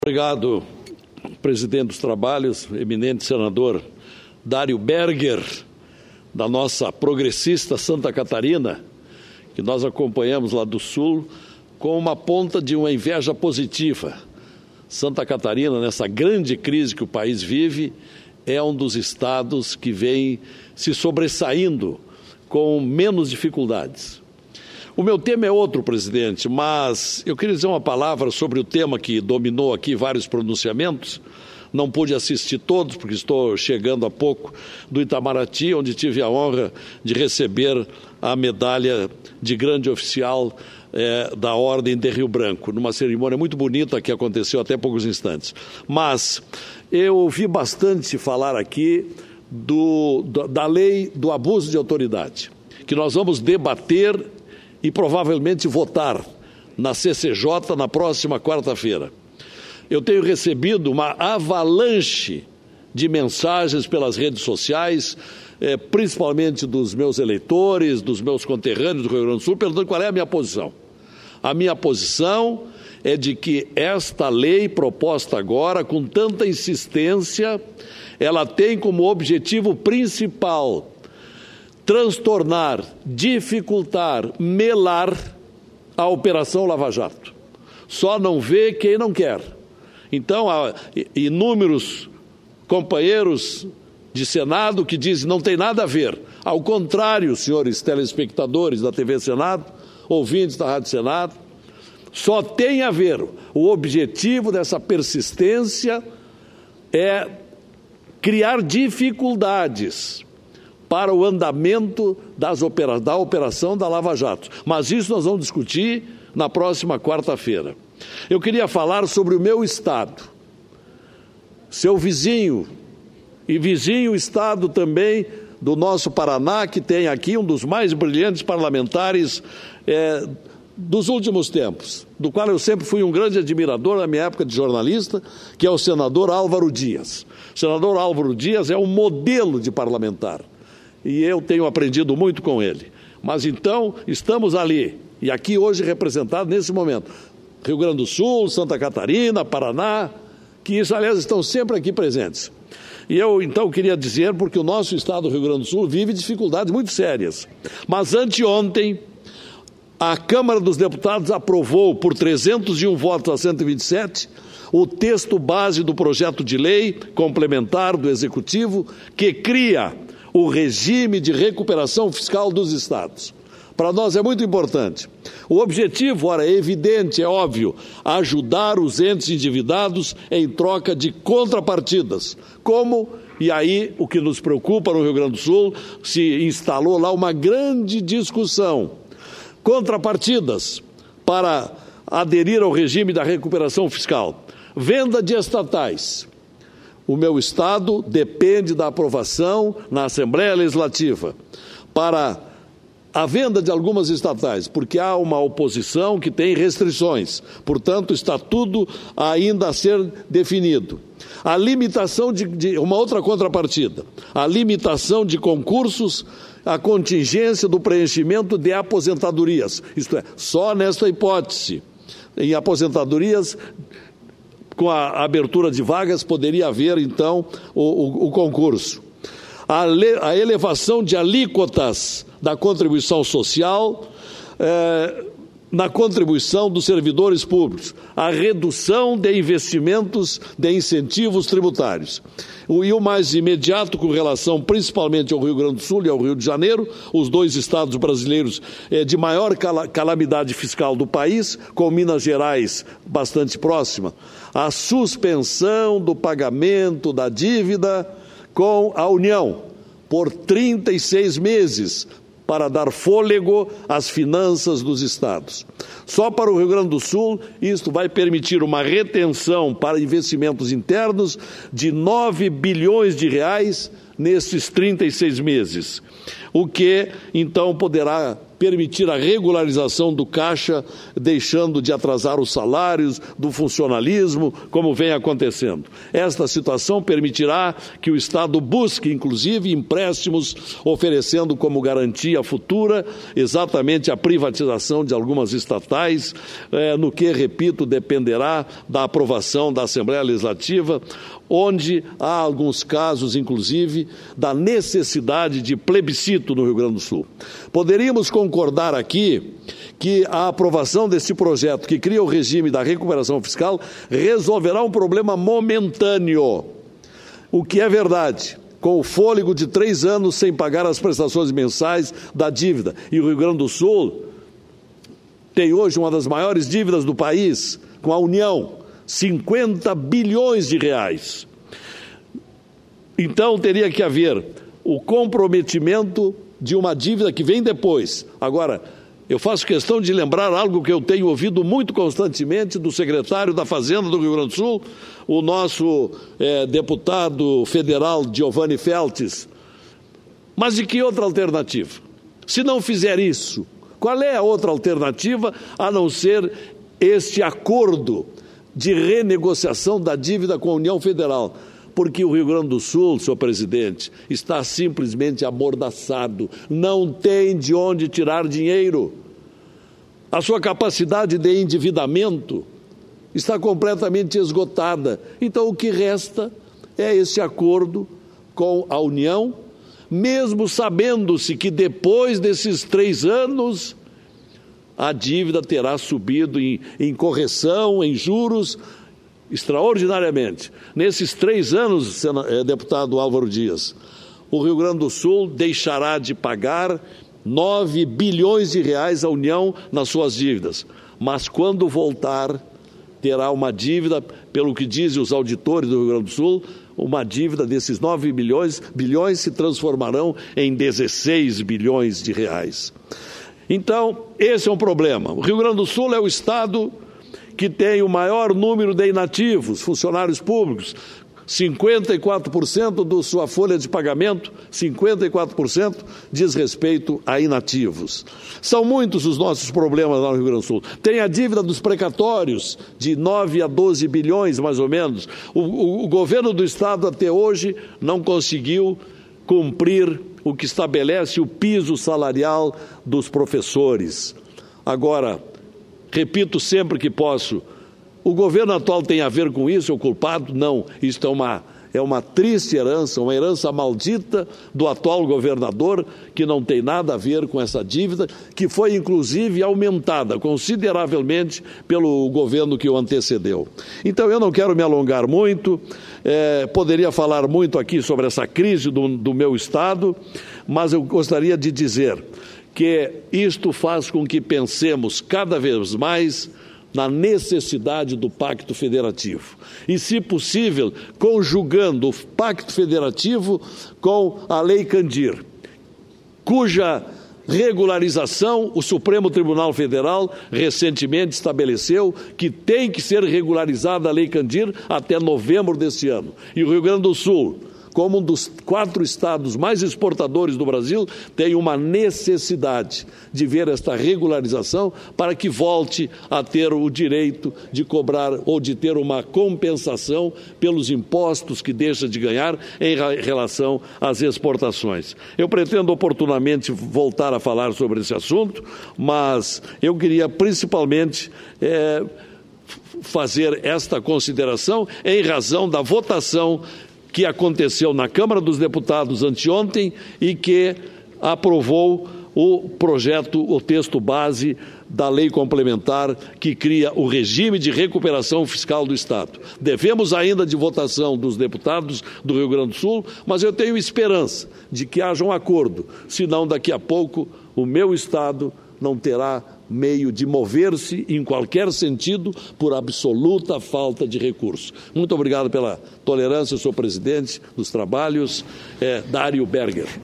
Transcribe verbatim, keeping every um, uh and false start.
Obrigado, presidente dos trabalhos, eminente senador Dário Berger, da nossa progressista Santa Catarina, que nós acompanhamos lá do Sul, com uma ponta de uma inveja positiva. Santa Catarina, nessa grande crise que o país vive, é um dos estados que vem se sobressaindo com menos dificuldades. O meu tema é outro, presidente, mas eu queria dizer uma palavra sobre o tema que dominou aqui vários pronunciamentos. Não pude assistir todos, porque estou chegando há pouco do Itamaraty, onde tive a honra de receber a medalha de grande oficial é, da Ordem de Rio Branco, numa cerimônia muito bonita que aconteceu até poucos instantes. Mas eu ouvi bastante falar aqui do, da lei do abuso de autoridade, que nós vamos debater e provavelmente votar na C C J na próxima quarta-feira. Eu tenho recebido uma avalanche de mensagens pelas redes sociais, eh, principalmente dos meus eleitores, dos meus conterrâneos do Rio Grande do Sul, perguntando qual é a minha posição. A minha posição é de que esta lei proposta agora, com tanta insistência, ela tem como objetivo principal transtornar, dificultar, melar a Operação Lava Jato. Só não vê quem não quer. Então, há inúmeros companheiros de Senado que dizem que não tem nada a ver. Ao contrário, senhores telespectadores da T V Senado, ouvintes da Rádio Senado, só tem a ver. O objetivo dessa persistência é criar dificuldades para o andamento das opera, da operação da Lava Jato. Mas isso nós vamos discutir na próxima quarta-feira. Eu queria falar sobre o meu estado, seu vizinho, e vizinho estado também do nosso Paraná, que tem aqui um dos mais brilhantes parlamentares é, dos últimos tempos, do qual eu sempre fui um grande admirador na minha época de jornalista, que é o senador Álvaro Dias. O senador Álvaro Dias é um modelo de parlamentar. E eu tenho aprendido muito com ele. Mas então, estamos ali, e aqui hoje representado nesse momento, Rio Grande do Sul, Santa Catarina, Paraná, que isso, aliás, estão sempre aqui presentes. E eu, então, queria dizer, porque o nosso estado do Rio Grande do Sul vive dificuldades muito sérias. Mas anteontem, a Câmara dos Deputados aprovou, por trezentos e um votos a cento e vinte e sete, o texto base do projeto de lei complementar do Executivo, que cria o regime de recuperação fiscal dos estados. Para nós é muito importante. O objetivo, ora, é evidente, é óbvio, ajudar os entes endividados em troca de contrapartidas. Como, e aí o que nos preocupa no Rio Grande do Sul, se instalou lá uma grande discussão. Contrapartidas para aderir ao regime da recuperação fiscal. Venda de estatais. O meu estado depende da aprovação na Assembleia Legislativa para a venda de algumas estatais, porque há uma oposição que tem restrições. Portanto, está tudo ainda a ser definido. A limitação de, de uma outra contrapartida, a limitação de concursos, a contingência do preenchimento de aposentadorias. Isto é, só nesta hipótese, em aposentadorias, com a abertura de vagas, poderia haver, então, o, o, o concurso. A, le, a elevação de alíquotas da contribuição social, eh, na contribuição dos servidores públicos, a redução de investimentos de incentivos tributários. O, e o mais imediato, com relação principalmente ao Rio Grande do Sul e ao Rio de Janeiro, os dois estados brasileiros eh, de maior cala, calamidade fiscal do país, com Minas Gerais bastante próxima, a suspensão do pagamento da dívida com a União por trinta e seis meses, para dar fôlego às finanças dos estados. Só para o Rio Grande do Sul, isto vai permitir uma retenção para investimentos internos de nove bilhões de reais nesses trinta e seis meses, o que então poderá permitir a regularização do caixa, deixando de atrasar os salários, do funcionalismo, como vem acontecendo. Esta situação permitirá que o Estado busque, inclusive, empréstimos, oferecendo como garantia futura exatamente a privatização de algumas estatais, eh, no que, repito, dependerá da aprovação da Assembleia Legislativa, onde há alguns casos, inclusive, da necessidade de plebiscito no Rio Grande do Sul. Poderíamos concordar aqui que a aprovação desse projeto, que cria o regime da recuperação fiscal, resolverá um problema momentâneo, o que é verdade, com o fôlego de três anos sem pagar as prestações mensais da dívida. E o Rio Grande do Sul tem hoje uma das maiores dívidas do país, com a União, cinquenta bilhões de reais. Então, teria que haver o comprometimento de uma dívida que vem depois. Agora, eu faço questão de lembrar algo que eu tenho ouvido muito constantemente do secretário da Fazenda do Rio Grande do Sul, o nosso é, deputado federal Giovanni Feltes. Mas de que outra alternativa? Se não fizer isso, qual é a outra alternativa a não ser este acordo de renegociação da dívida com a União Federal? Porque o Rio Grande do Sul, senhor presidente, está simplesmente amordaçado, não tem de onde tirar dinheiro. A sua capacidade de endividamento está completamente esgotada. Então, o que resta é esse acordo com a União, mesmo sabendo-se que depois desses três anos a dívida terá subido em, em correção, em juros, extraordinariamente. Nesses três anos, deputado Álvaro Dias, o Rio Grande do Sul deixará de pagar nove bilhões de reais à União nas suas dívidas. Mas quando voltar, terá uma dívida, pelo que dizem os auditores do Rio Grande do Sul, uma dívida desses nove bilhões, bilhões se transformarão em dezesseis bilhões de reais. Então, esse é um problema. O Rio Grande do Sul é o estado que tem o maior número de inativos, funcionários públicos, cinquenta e quatro por cento da sua folha de pagamento, cinquenta e quatro por cento diz respeito a inativos. São muitos os nossos problemas lá no Rio Grande do Sul. Tem a dívida dos precatórios, de nove a doze bilhões, mais ou menos. O, o, o governo do estado até hoje não conseguiu cumprir o que estabelece o piso salarial dos professores. Agora, repito sempre que posso, o governo atual tem a ver com isso, é o culpado? Não, isto é uma, é uma triste herança, uma herança maldita do atual governador, que não tem nada a ver com essa dívida, que foi inclusive aumentada consideravelmente pelo governo que o antecedeu. Então eu não quero me alongar muito, é, poderia falar muito aqui sobre essa crise do, do meu estado, mas eu gostaria de dizer que isto faz com que pensemos cada vez mais na necessidade do Pacto Federativo. E, se possível, conjugando o Pacto Federativo com a Lei Candir, cuja regularização o Supremo Tribunal Federal recentemente estabeleceu que tem que ser regularizada a Lei Candir até novembro deste ano. E o Rio Grande do Sul, como um dos quatro estados mais exportadores do Brasil, tem uma necessidade de ver esta regularização para que volte a ter o direito de cobrar ou de ter uma compensação pelos impostos que deixa de ganhar em relação às exportações. Eu pretendo oportunamente voltar a falar sobre esse assunto, mas eu queria principalmente é, fazer esta consideração em razão da votação que aconteceu na Câmara dos Deputados anteontem e que aprovou o projeto, o texto base da lei complementar que cria o regime de recuperação fiscal do Estado. Devemos ainda de votação dos deputados do Rio Grande do Sul, mas eu tenho esperança de que haja um acordo, senão daqui a pouco o meu Estado não terá meio de mover-se em qualquer sentido por absoluta falta de recursos. Muito obrigado pela tolerância, senhor presidente dos trabalhos, é, Dário Berger.